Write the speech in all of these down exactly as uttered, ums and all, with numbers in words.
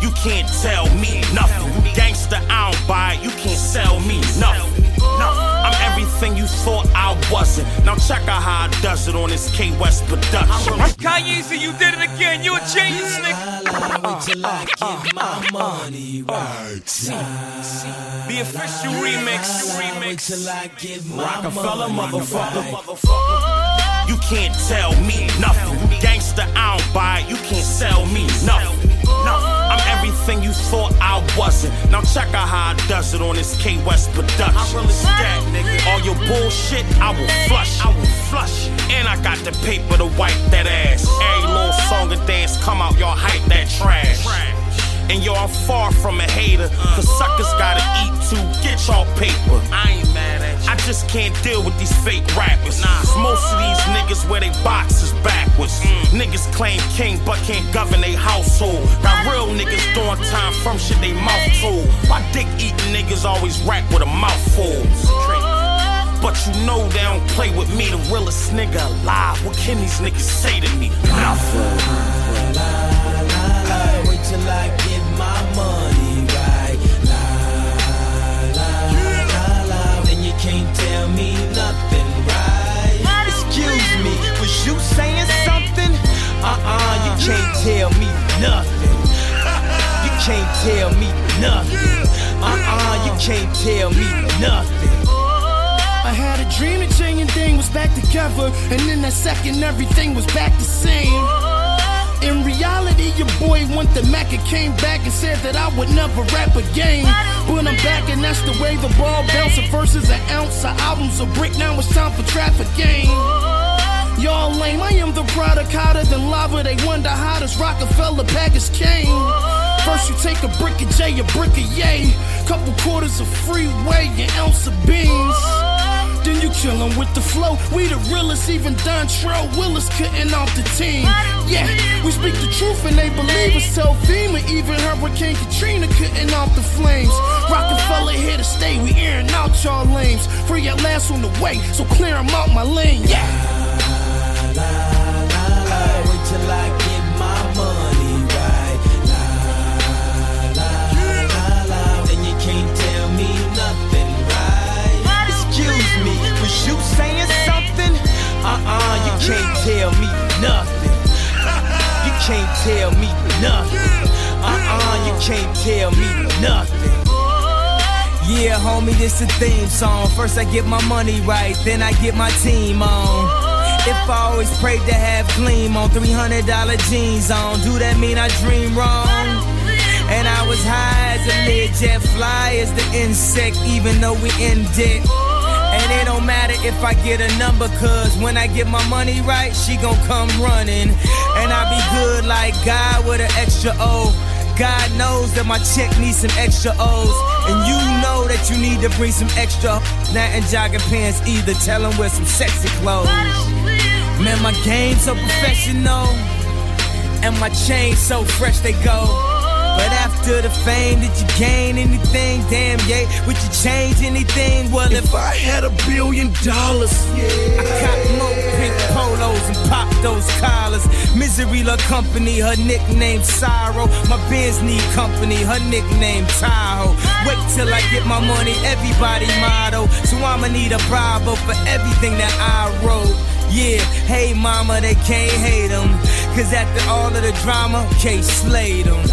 You can't tell me nothing. Gangsta, I don't buy it. You can't sell me nothing. I'm everything you thought I wasn't. Now check out how I does it on this K West production. Kanye said you did it again. You a genius, nigga. Wait till I get my money right. The official remix. Wait till I get my Rockefeller, money motherfucker. right. You can't tell me nothing. Gangsta, I don't buy it. You can't sell me nothing. I'm everything you thought I wasn't. Now check out how I does it on this K West production. I really scat, nigga. All your bullshit, I will flush. I will flush. And I got the paper to wipe that ass. Every little song and dance come out, y'all hype that trash. And yo, I'm far from a hater, cause suckers gotta eat too. Get y'all paper. I ain't mad at you. I just can't deal with these fake rappers. Nah. Cause most of these niggas wear they boxes backwards. Mm. Niggas claim king but can't govern they household. Got real niggas doing time from shit they mouth told. Why dick eating niggas always rap with a mouthful? But you know they don't play with me, the realest nigga alive. What can these niggas say to me? Nothing. Wait till I get my money right. La, la, la, la. Then you can't tell me nothing, right? Excuse me, was you saying something? Uh-uh, you can't tell me nothing. You can't tell me nothing. Uh-uh, you can't tell me nothing. I had a dream that Jay and Dane was back together, and in that second everything was back the same. In reality, your boy went to Mac and came back and said that I would never rap again. But I'm back and that's the way the ball bouncing. Versus an ounce, of albums a brick, now it's time for traffic game. Y'all lame, I am the product hotter than lava. They wonder how this Rockefeller package came. First you take a brick of J, a brick of Yay, couple quarters of freeway, an ounce of beans. Then you chillin' with the flow. We the realest, even Dontrell Willis couldn't off the team. Yeah, we speak the truth and they believe us. Tell FEMA, even Hurricane Katrina couldn't off the flames. Rockefeller here to stay, we airing out y'all lames. Free at last on the way, so clear them out my lane. Yeah. La, la, la, wait till I get my money right. La, la, la, la, then you can't tell me nothing, right? Excuse me, was you saying something? Uh-uh, you can't tell me nothing. You can't tell me nothing. Uh-uh, you can't tell me nothing. Yeah, homie, this a theme song. First I get my money right, then I get my team on. If I always prayed to have gleam on, three hundred dollar jeans on, do that mean I dream wrong? And I was high as a Learjet, fly as the insect, even though we in debt. And it don't matter if I get a number, cause when I get my money right, she gon' come running. And I be good like God with an extra O. God knows that my check needs some extra O's. And you know that you need to bring some extra not in jogging pants either. Tell them wear some sexy clothes. Man, my game so professional, and my chain so fresh they go. But after the fame, did you gain anything? Damn, yeah, would you change anything? Well, if, if I had a billion dollars, yeah, I cop more pink polos and pop those collars. Misery love company, her nickname Sorrow. My Benz need company, her nickname Tahoe. Wait till I get my money, everybody motto. So I'ma need a Bravo for everything that I wrote. Yeah, hey mama, they can't hate them, cause after all of the drama, K slayed them.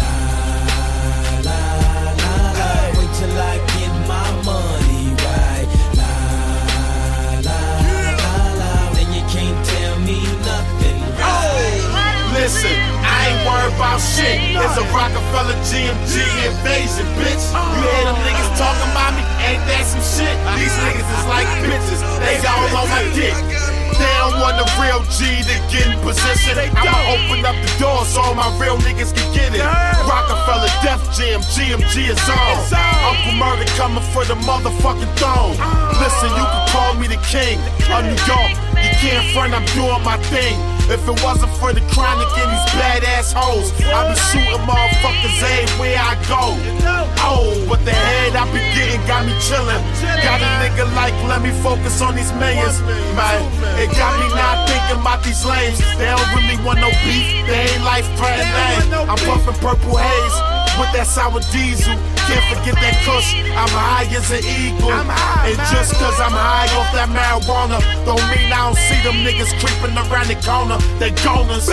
Till I get my money right. La, la, la, la. Then you can't tell me nothing, right? Oh, listen, I ain't worried about shit. It's a Rockefeller G M G invasion, bitch. You hear them niggas talking about me? Ain't that some shit? These niggas is like bitches. They all on my dick. They don't want the real G to get in position. I'ma open up the door so all my real niggas can get it. Rockefeller Def Jam, G M G is on. Uncle Murder coming for the motherfucking throne. Listen, you can call me the king of New York. You can't front, I'm doing my thing. If it wasn't for the chronic and these badass hoes, I be shooting motherfuckers everywhere I go. Oh, but the head I be getting got me chillin'. Got a nigga like, let me focus on these millions, man. It got me not thinking about these lames. They don't really want no beef, they ain't life threatening. I'm puffin' purple haze. with that sour diesel. Can't forget that kush, I'm high as an eagle. And just cause I'm high off that marijuana, don't mean I don't see them niggas creeping around the corner. They goners.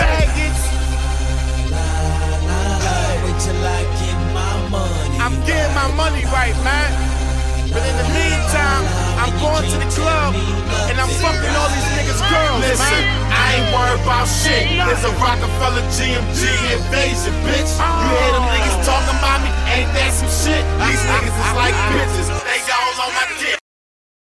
I'm getting my money right, man. But in the meantime, I'm going to the club and I'm fucking all these niggas' girls, Listen, man. I ain't worried about shit. There's a Rockefeller G M G invasion, bitch. You hear them niggas talking about me? Ain't that some shit? These niggas is like bitches. They all on my dick.